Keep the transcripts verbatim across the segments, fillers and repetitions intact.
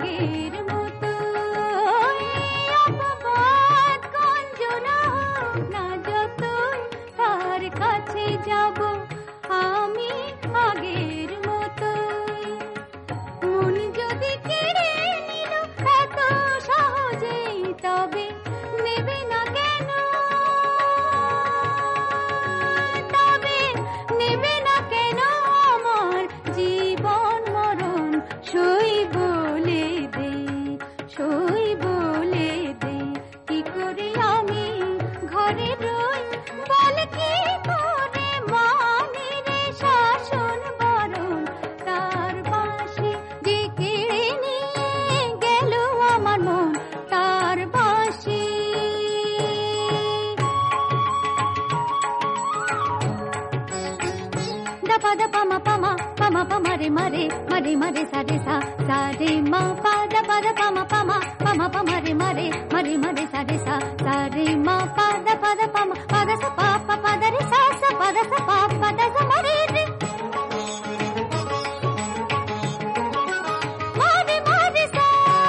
আগের মতো অপবাদ গঞ্জনা হোক না যতই তার কাছে যাব আমি আগের মতো মন যদি কেড়ে নিল এত সহজেই তবে নেবে না কেন তবে নেবে না কেন আমার জীবন মরণ সই বলে দে সই বলে দে কি করে আমি ঘরে রই বল কি করে মানে রে শাসন বরণ তার বাঁশি যে কেড়ে নিয়ে গেল আমার মন তার বাঁশি দপা দপা মা পামা পামা পামা রে মারে মারে মারে সারে সা সারে মা পা দপা দপা মা পামা পামা পামা রে মারে মারে মারে সারে সা সারে মা পা দপা দপা মা পা দ সা পা পা পা দ রে সা সা পা দ সা পা পা দ সা মারে রে মারে মারে সা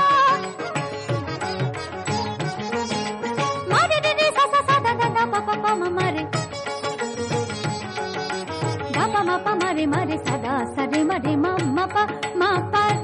মারে রে রে সা সা সা দা দা দা পা পা পা মা মারে da pa ma pa ma re ma re sa da sa re ma re ma ma pa ma pa